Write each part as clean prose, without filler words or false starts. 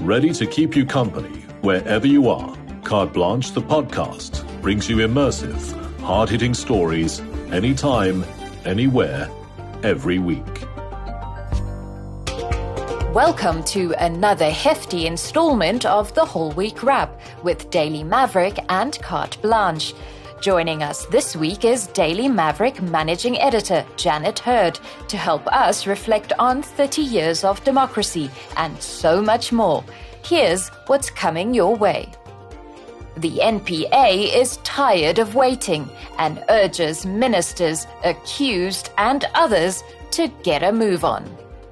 ready to keep you company wherever you are. Carte Blanche, the podcast, brings you immersive, hard-hitting stories anytime, anywhere, every week. Welcome to another hefty installment of the Whole Week Wrap with Daily Maverick and Carte Blanche. Joining us this week is Daily Maverick Managing Editor Janet Hurd to help us reflect on 30 years of democracy and so much more. Here's what's coming your way. The NPA is tired of waiting and urges ministers, accused and others to get a move on.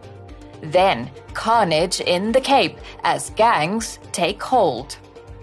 Then, carnage in the Cape as gangs take hold.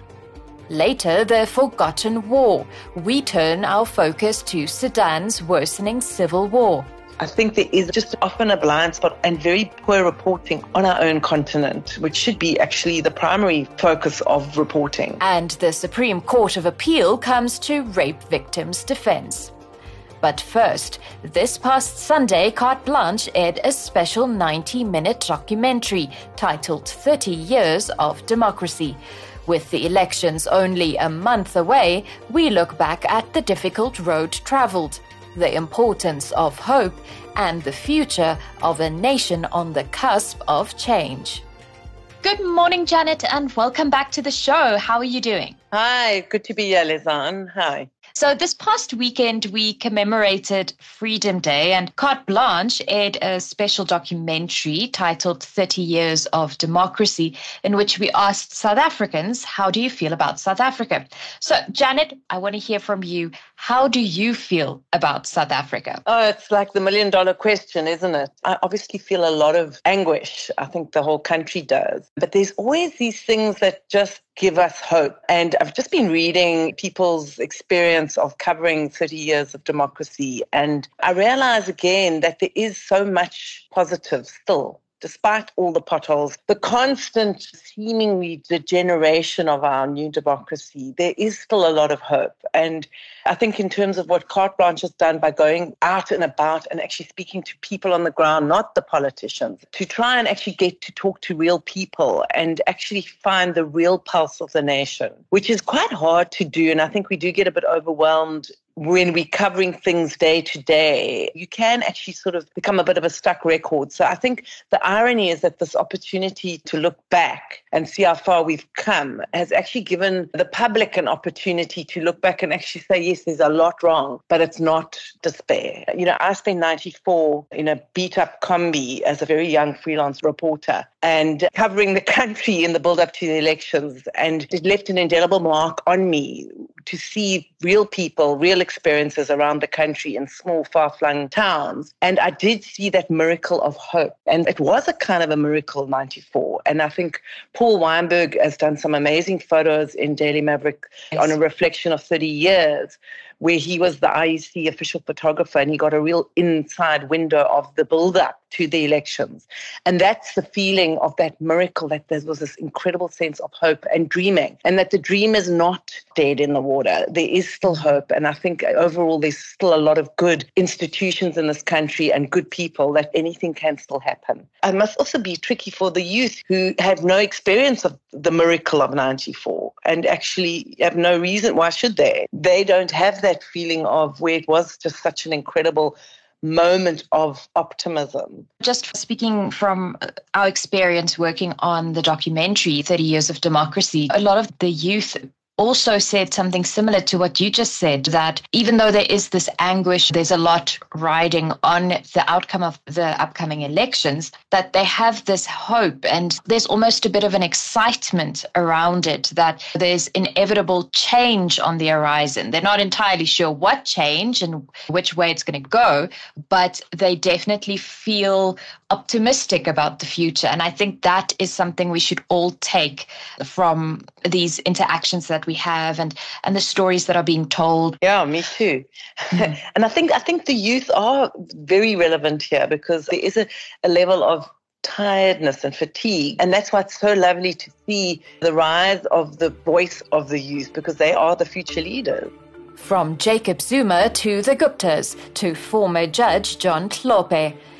Later, the forgotten war. We turn our focus to Sudan's worsening civil war. I think there is just often a blind spot and very poor reporting on our own continent, which should be actually the primary focus of reporting. And the Supreme Court of Appeal comes to rape victims' defense. But first, this past Sunday, Carte Blanche aired a special 90-minute documentary titled 30 Years of Democracy. With the elections only a month away, we look back at the difficult road traveled, the importance of hope, and the future of a nation on the cusp of change. Good morning, Janet, and welcome back to the show. How are you doing? Hi, good to be here, Lizanne. Hi. So this past weekend, we commemorated Freedom Day, and Carte Blanche aired a special documentary titled 30 Years of Democracy, in which we asked South Africans, how do you feel about South Africa? So, Janet, I want to hear from you. How do you feel about South Africa? Oh, it's like the million-dollar question, isn't it? I obviously feel a lot of anguish. I think the whole country does. But there's always these things that just give us hope. And I've just been reading people's experience of covering 30 years of democracy. And I realize again that there is so much positive still, despite all the potholes, the constant seemingly degeneration of our new democracy. There is still a lot of hope. And I think in terms of what Carte Blanche has done by going out and about and actually speaking to people on the ground, not the politicians, to try and actually get to talk to real people and actually find the real pulse of the nation, which is quite hard to do. And I think we do get a bit overwhelmed when we're covering things day to day. You can actually sort of become a bit of a stuck record. So I think the irony is that this opportunity to look back and see how far we've come has actually given the public an opportunity to look back and actually say, yes, there's a lot wrong, but it's not despair. You know, I spent 94 in a beat-up combi as a very young freelance reporter and covering the country in the build-up to the elections. And it left an indelible mark on me to see real people, real experiences around the country in small, far-flung towns. And I did see that miracle of hope. And it was a kind of a miracle, 94. And I think Paul Weinberg has done some amazing photos in Daily Maverick on a reflection of 30 years, where he was the IEC official photographer and he got a real inside window of the build-up to the elections. And that's the feeling of that miracle, that there was this incredible sense of hope and dreaming, and that the dream is not dead in the water. There is still hope. And I think overall there's still a lot of good institutions in this country and good people, that anything can still happen. It must also be tricky for the youth who have no experience of the miracle of 94 and actually have no reason, why should they? They don't have that feeling of where it was just such an incredible moment of optimism. Just speaking from our experience working on the documentary, 30 Years of Democracy, a lot of the youth also said something similar to what you just said, that even though there is this anguish, there's a lot riding on the outcome of the upcoming elections, that they have this hope and there's almost a bit of an excitement around it, that there's inevitable change on the horizon. They're not entirely sure what change and which way it's going to go, but they definitely feel optimistic about the future. And I think that is something we should all take from these interactions that we have and the stories that are being told. Yeah, me too. And I think the youth are very relevant here, because there is a level of tiredness and fatigue. And that's why it's so lovely to see the rise of the voice of the youth, because they are the future leaders. From Jacob Zuma to the Guptas to former Judge John Tlhophe,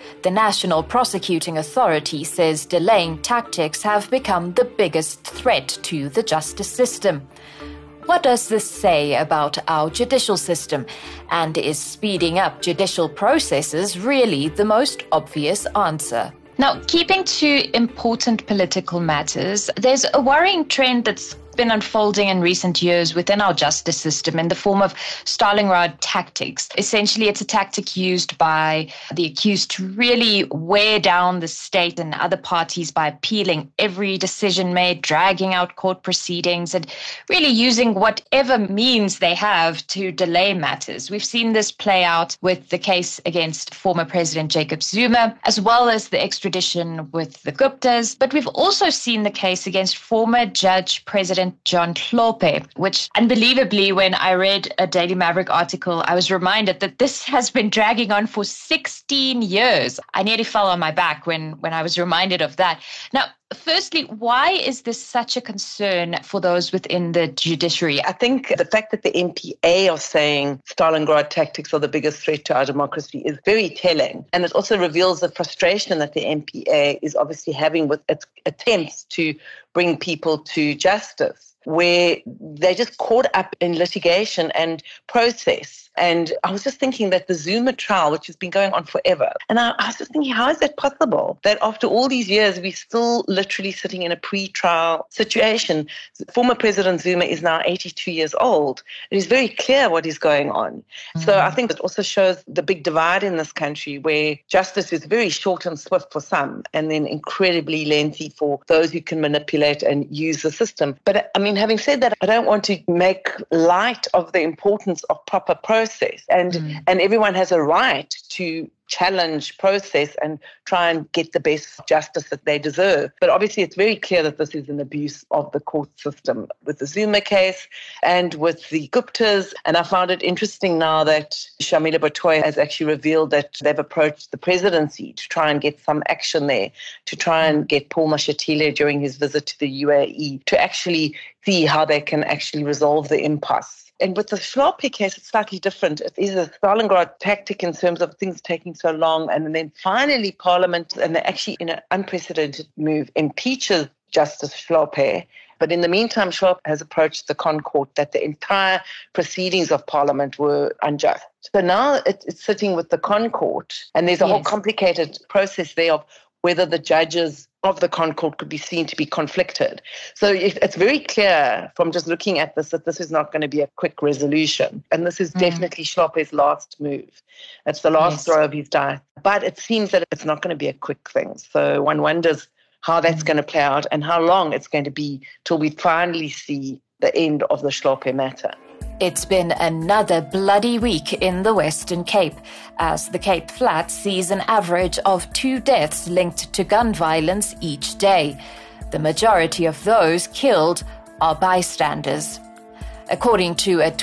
The National Prosecuting Authority says delaying tactics have become the biggest threat to the justice system. What does this say about our judicial system? And is speeding up judicial processes really the most obvious answer? Now, keeping to important political matters, there's a worrying trend that's been unfolding in recent years within our justice system in the form of Stalingrad tactics. Essentially, it's a tactic used by the accused to really wear down the state and other parties by appealing every decision made, dragging out court proceedings, and really using whatever means they have to delay matters. We've seen this play out with the case against former President Jacob Zuma, as well as the extradition with the Guptas. But we've also seen the case against former Judge President John Hlophe, which unbelievably, when I read a Daily Maverick article, I was reminded that this has been dragging on for 16 years. I nearly fell on my back when I was reminded of that. Now, firstly, why is this such a concern for those within the judiciary? I think the fact that the NPA are saying Stalingrad tactics are the biggest threat to our democracy is very telling. And it also reveals the frustration that the NPA is obviously having with its attempts to bring people to justice, where they're just caught up in litigation and process. And I was just thinking that the Zuma trial, which has been going on forever, and I was just thinking, how is that possible? That after all these years, we're still literally sitting in a pre-trial situation. Former President Zuma is now 82 years old. It is very clear what is going on. Mm-hmm. So I think it also shows the big divide in this country, where justice is very short and swift for some, and then incredibly lengthy for those who can manipulate and use the system. But I mean, having said that, I don't want to make light of the importance of proper process. And everyone has a right to challenge process and try and get the best justice that they deserve. But obviously it's very clear that this is an abuse of the court system with the Zuma case and with the Guptas. And I found it interesting now that Shamila Batoy has actually revealed that they've approached the presidency to try and get some action there, to try and get Paul Mashatile during his visit to the UAE to actually see how they can actually resolve the impasse. And with the Hlophe case, it's slightly different. It is a Stalingrad tactic in terms of things taking so long. And then finally Parliament, and they actually, in an unprecedented move, impeaches Justice Hlophe. But in the meantime, Hlophe has approached the ConCourt that the entire proceedings of Parliament were unjust. So now it's sitting with the ConCourt, and there's a whole complicated process there of whether the judges of the ConCourt could be seen to be conflicted. So it's very clear from just looking at this that this is not going to be a quick resolution. And this is definitely Hlophe's last move. It's the last throw of his dice. But it seems that it's not going to be a quick thing. So one wonders how that's going to play out and how long it's going to be till we finally see the end of the Hlophe matter. It's been another bloody week in the Western Cape, as the Cape Flats sees an average of 2 deaths linked to gun violence each day. The majority of those killed are bystanders. According to a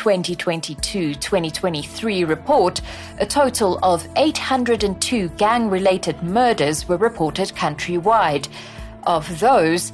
2022-2023 report, a total of 802 gang-related murders were reported countrywide. Of those,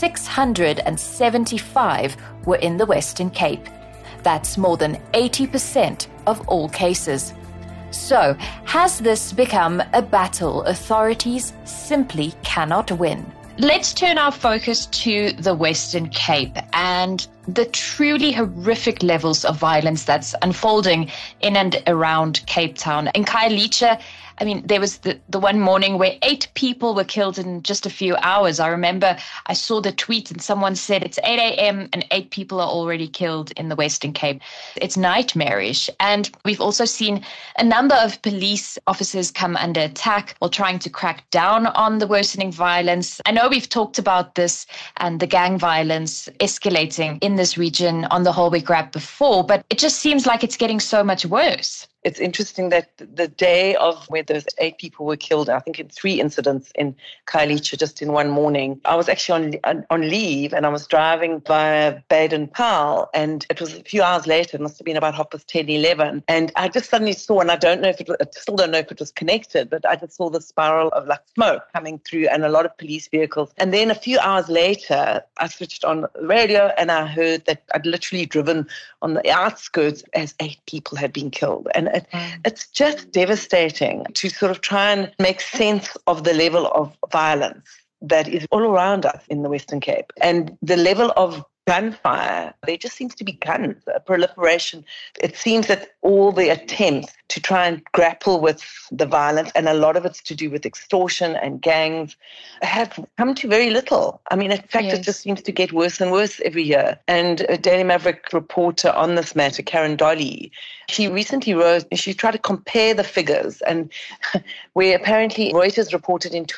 675 were in the Western Cape. That's more than 80% of all cases. So, has this become a battle authorities simply cannot win? Let's turn our focus to the Western Cape and the truly horrific levels of violence that's unfolding in and around Cape Town. In Khayelitsha, I mean, there was the one morning where 8 people were killed in just a few hours. I remember I saw the tweet and someone said it's 8 a.m. and 8 people are already killed in the Western Cape. It's nightmarish. And we've also seen a number of police officers come under attack while trying to crack down on the worsening violence. I know we've talked about this and the gang violence escalating in this region on the Holwick Rap before, but it just seems like it's getting so much worse. It's interesting that the day of where those 8 people were killed, I think in 3 incidents in Khayelitsha just in one morning, I was actually on leave and I was driving via Baden-Powell, and it was a few hours later, it must have been about 10:30, 11, and I just suddenly saw, and I still don't know if it was connected, but I just saw the spiral of like smoke coming through and a lot of police vehicles. And then a few hours later, I switched on the radio and I heard that I'd literally driven on the outskirts as 8 people had been killed. And it's just devastating to sort of try and make sense of the level of violence that is all around us in the Western Cape. And the level of gunfire, there just seems to be guns, a proliferation. It seems that all the attempts to try and grapple with the violence, and a lot of it's to do with extortion and gangs, have come to very little. I mean, in fact, It just seems to get worse and worse every year. And a Daily Maverick reporter on this matter, Karen Dolly, she recently wrote, she tried to compare the figures, and where apparently Reuters reported in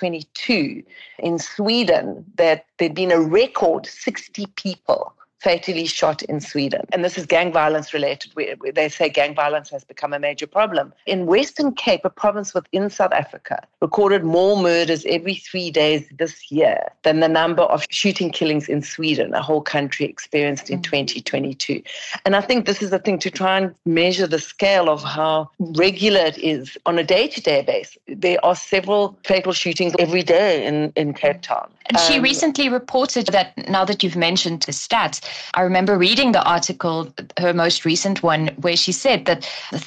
2022 in Sweden that there'd been a record 60 people fatally shot in Sweden. And this is gang violence related, where they say gang violence has become a major problem. In Western Cape, a province within South Africa, recorded more murders every 3 days this year than the number of shooting killings in Sweden, a whole country experienced in 2022. And I think this is the thing, to try and measure the scale of how regular it is on a day-to-day basis. There are several fatal shootings every day in Cape Town. And she recently reported that, now that you've mentioned the stats, I remember reading the article, her most recent one, where she said that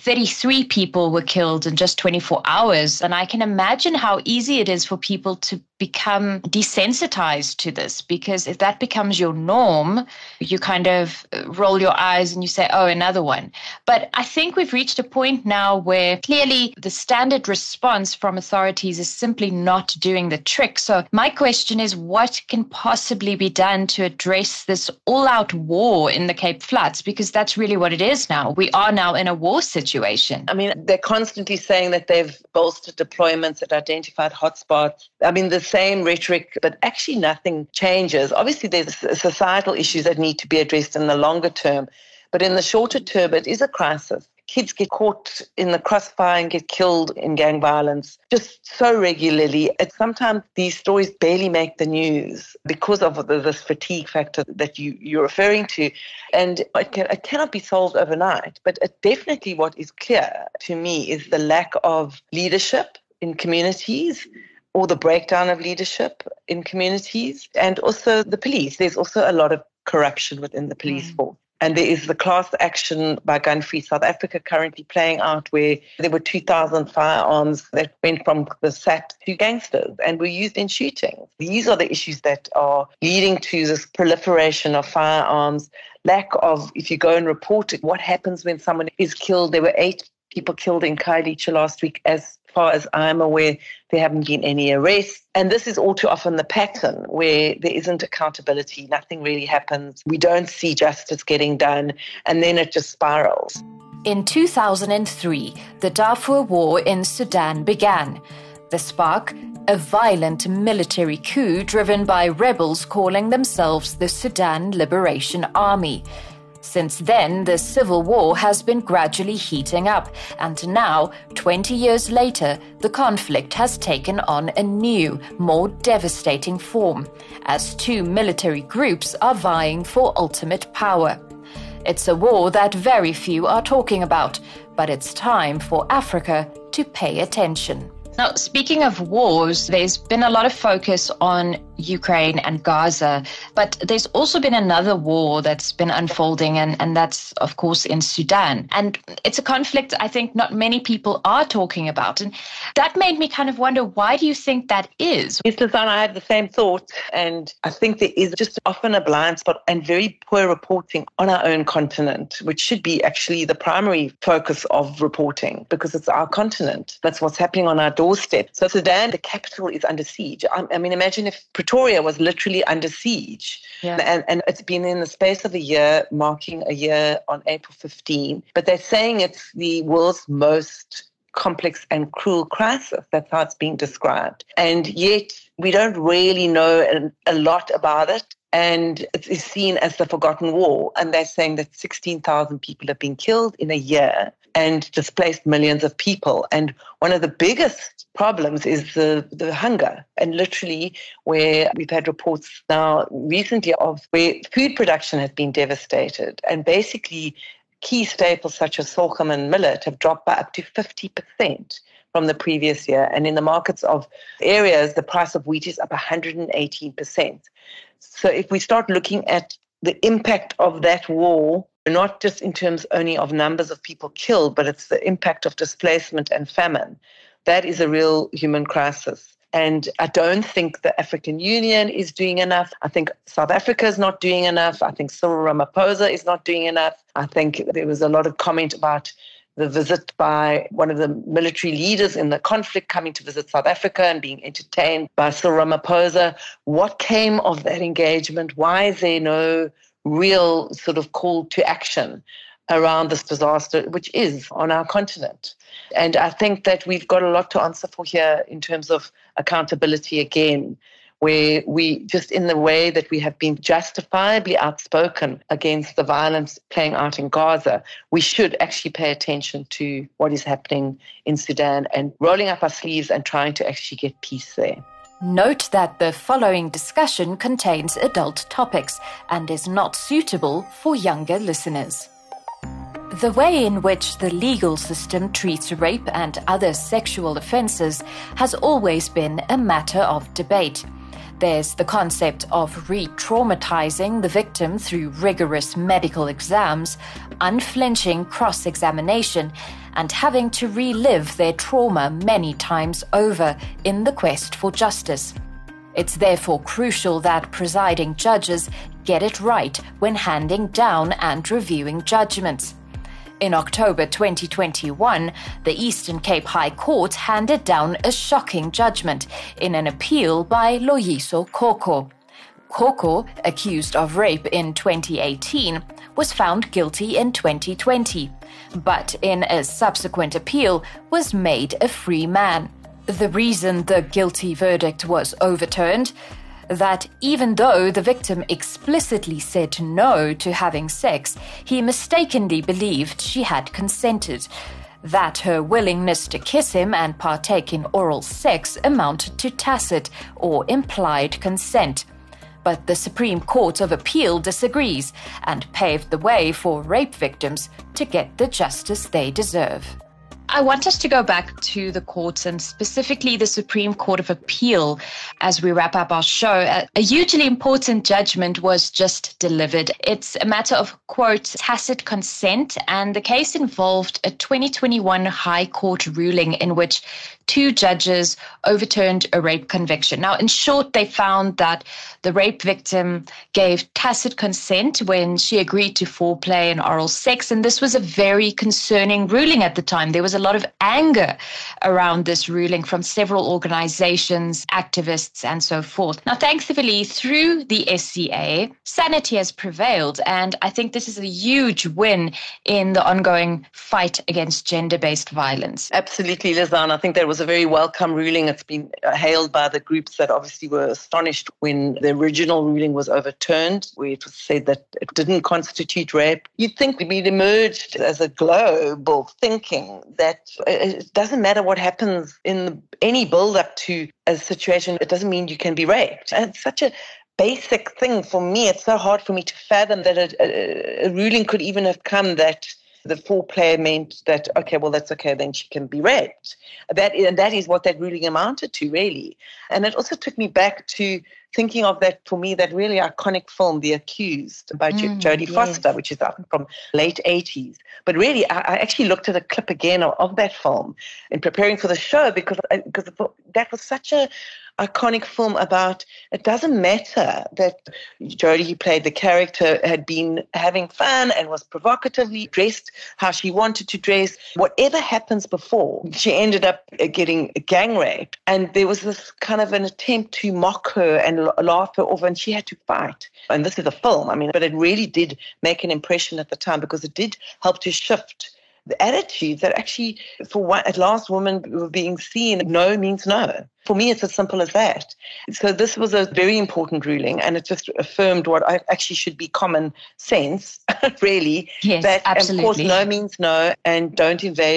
33 people were killed in just 24 hours. And I can imagine how easy it is for people to become desensitized to this, because if that becomes your norm, you kind of roll your eyes and you say, oh, another one. But I think we've reached a point now where clearly the standard response from authorities is simply not doing the trick. So my question is, what can possibly be done to address this all-out war in the Cape Flats? Because that's really what it is now. We are now in a war situation. I mean, they're constantly saying that they've bolstered deployments at identified hotspots. I mean, the same rhetoric, but actually nothing changes. Obviously, there's societal issues that need to be addressed in the longer term, but in the shorter term, it is a crisis. Kids get caught in the crossfire and get killed in gang violence just so regularly. Sometimes these stories barely make the news because of this fatigue factor that you're referring to. And it cannot be solved overnight. But definitely what is clear to me is the lack of leadership in communities, or the breakdown of leadership in communities, and also the police. There's also a lot of corruption within the police force. And there is the class action by Gun Free South Africa currently playing out, where there were 2,000 firearms that went from the SAP to gangsters and were used in shootings. These are the issues that are leading to this proliferation of firearms, lack of, if you go and report it, what happens when someone is killed. There were 8 people killed in Khayelitsha last week. As far as I'm aware, there haven't been any arrests. And this is all too often the pattern, where there isn't accountability, nothing really happens, we don't see justice getting done, and then it just spirals. In 2003, the Darfur War in Sudan began. The spark, a violent military coup driven by rebels calling themselves the Sudan Liberation Army. Since then, the civil war has been gradually heating up, and now, 20 years later, the conflict has taken on a new, more devastating form, as 2 military groups are vying for ultimate power. It's a war that very few are talking about, but it's time for Africa to pay attention. Now, speaking of wars, there's been a lot of focus on Ukraine and Gaza, but there's also been another war that's been unfolding, and that's, of course, in Sudan. And it's a conflict I think not many people are talking about. And that made me kind of wonder, why do you think that is? Yes, Lizanne, I had the same thought. And I think there is just often a blind spot and very poor reporting on our own continent, which should be actually the primary focus of reporting, because it's our continent. That's what's happening on our doorstep. So Sudan, the capital, is under siege. I mean, imagine if Pretoria was literally under siege. Yeah. And it's been in the space of a year, marking a year on April 15. But they're saying it's the world's most complex and cruel crisis. That's how it's being described. And yet we don't really know a lot about it. And it is seen as the forgotten war. And they're saying that 16,000 people have been killed in a year and displaced millions of people. And one of the biggest problems is the hunger. And literally, where we've had reports now recently of where food production has been devastated. And basically, key staples such as sorghum and millet have dropped by up to 50% from the previous year. And in the markets of areas, the price of wheat is up 118%. So if we start looking at the impact of that war not just in terms only of numbers of people killed, but it's the impact of displacement and famine. That is a real human crisis. And I don't think the African Union is doing enough. I think South Africa is not doing enough. I think Cyril Ramaphosa is not doing enough. I think there was a lot of comment about the visit by one of the military leaders in the conflict coming to visit South Africa and being entertained by Cyril Ramaphosa. What came of that engagement? Why is there no real sort of call to action around this disaster, which is on our continent? And I think that we've got a lot to answer for here in terms of accountability again, where we just in the way that we have been justifiably outspoken against the violence playing out in Gaza, we should actually pay attention to what is happening in Sudan and rolling up our sleeves and trying to actually get peace there. Note that the following discussion contains adult topics and is not suitable for younger listeners. The way in which the legal system treats rape and other sexual offences has always been a matter of debate. There's the concept of re-traumatizing the victim through rigorous medical exams, unflinching cross-examination, and having to relive their trauma many times over in the quest for justice. It's therefore crucial that presiding judges get it right when handing down and reviewing judgments. In October 2021, the Eastern Cape High Court handed down a shocking judgment in an appeal by Loyiso Koko. Koko, accused of rape in 2018, was found guilty in 2020, but in a subsequent appeal was made a free man. The reason the guilty verdict was overturned? That even though the victim explicitly said no to having sex, he mistakenly believed she had consented. That her willingness to kiss him and partake in oral sex amounted to tacit or implied consent. But the Supreme Court of Appeal disagrees and paved the way for rape victims to get the justice they deserve. I want us to go back to the courts and specifically the Supreme Court of Appeal as we wrap up our show. A hugely important judgment was just delivered. It's a matter of, quote, tacit consent, and the case involved a 2021 High Court ruling in which 2 judges overturned a rape conviction. Now, in short, they found that the rape victim gave tacit consent when she agreed to foreplay and oral sex, and this was a very concerning ruling at the time. There was a lot of anger around this ruling from several organizations, activists, and so forth. Now, thankfully, through the SCA, sanity has prevailed, and I think this is a huge win in the ongoing fight against gender-based violence. Absolutely, Lizanne. I think that was a very welcome ruling. It's been hailed by the groups that obviously were astonished when the original ruling was overturned, where it was said that it didn't constitute rape. You'd think we'd emerged as a global thinking that it doesn't matter what happens in any build-up to a situation, it doesn't mean you can be raped. And it's such a basic thing for me. It's so hard for me to fathom that a ruling could even have come that the foreplay meant that, okay, well, that's okay, then she can be raped. That is what that ruling amounted to, really. And it also took me back to thinking of that, for me, that really iconic film, The Accused, by Jodie Foster, which is from late 80s. But really, I actually looked at a clip again of that film in preparing for the show because that was such a iconic film about, it doesn't matter that Jodie, who played the character, had been having fun and was provocatively dressed how she wanted to dress. Whatever happens before, she ended up getting gang raped. And there was this kind of an attempt to mock her and laugh her off, and she had to fight. And this is a film, but it really did make an impression at the time because it did help to shift the attitude that actually, at last, women were being seen, no means no. For me, it's as simple as that. So this was a very important ruling, and it just affirmed what I actually should be common sense, really. Yes, that, absolutely. Of course, no means no, and don't invade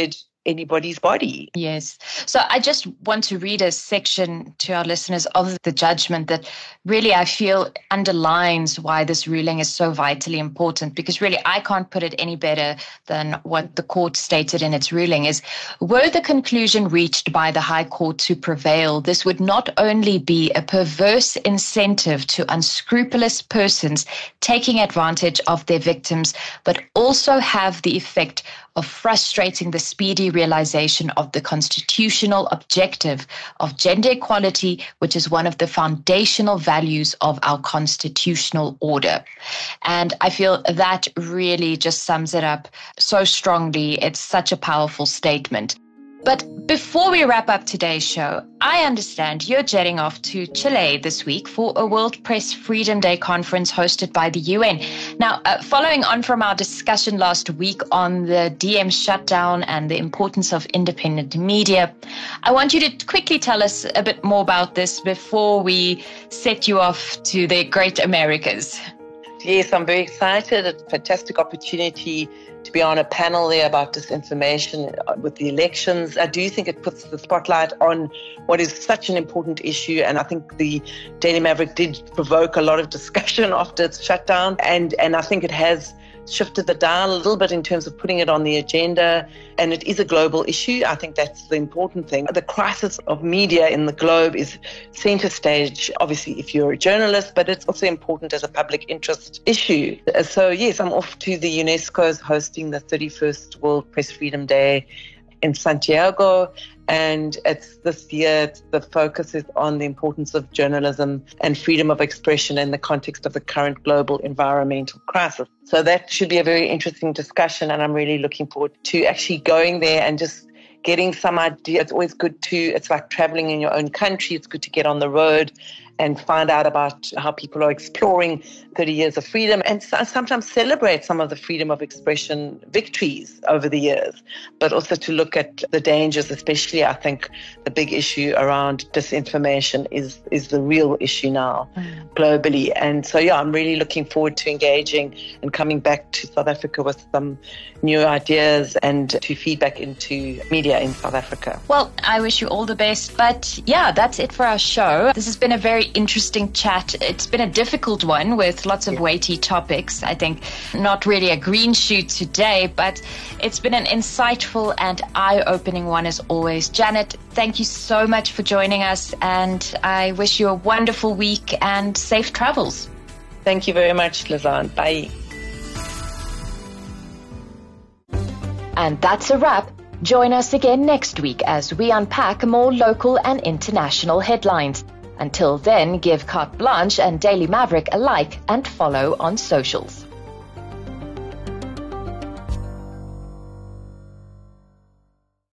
anybody's body. Yes. So I just want to read a section to our listeners of the judgment that really I feel underlines why this ruling is so vitally important, because really I can't put it any better than what the court stated in its ruling is, were the conclusion reached by the High Court to prevail, this would not only be a perverse incentive to unscrupulous persons taking advantage of their victims, but also have the effect of frustrating the speedy realization of the constitutional objective of gender equality, which is one of the foundational values of our constitutional order. And I feel that really just sums it up so strongly. It's such a powerful statement. But before we wrap up today's show, I understand you're jetting off to Chile this week for a World Press Freedom Day conference hosted by the UN. Now, following on from our discussion last week on the DM shutdown and the importance of independent media, I want you to quickly tell us a bit more about this before we set you off to the great Americas. Yes, I'm very excited. It's a fantastic opportunity to be on a panel there about disinformation with the elections. I do think it puts the spotlight on what is such an important issue, and I think the Daily Maverick did provoke a lot of discussion after its shutdown, and I think it has shifted the dial a little bit in terms of putting it on the agenda, and it is a global issue. I think that's the important thing. The crisis of media in the globe is center stage, obviously, if you're a journalist, but it's also important as a public interest issue. So yes, I'm off to the UNESCO's hosting the 31st World Press Freedom Day in Santiago, and it's this year the focus is on the importance of journalism and freedom of expression in the context of the current global environmental crisis. So that should be a very interesting discussion, and I'm really looking forward to actually going there and just getting some idea. It's always good it's like traveling in your own country. It's good to get on the road and find out about how people are exploring 30 years of freedom, and sometimes celebrate some of the freedom of expression victories over the years, but also to look at the dangers, especially I think the big issue around disinformation is the real issue now globally. And so, yeah, I'm really looking forward to engaging and coming back to South Africa with some new ideas and to feedback into media in South Africa. Well, I wish you all the best. But yeah, that's it for our show. This has been a very interesting chat. It's been a difficult one with lots of weighty topics. I think not really a green shoot today, but it's been an insightful and eye-opening one as always. Janet, thank you so much for joining us, and I wish you a wonderful week and safe travels. Thank you very much, Lizanne. Bye. And that's a wrap. Join us again next week as we unpack more local and international headlines. Until then, give Carte Blanche and Daily Maverick a like and follow on socials.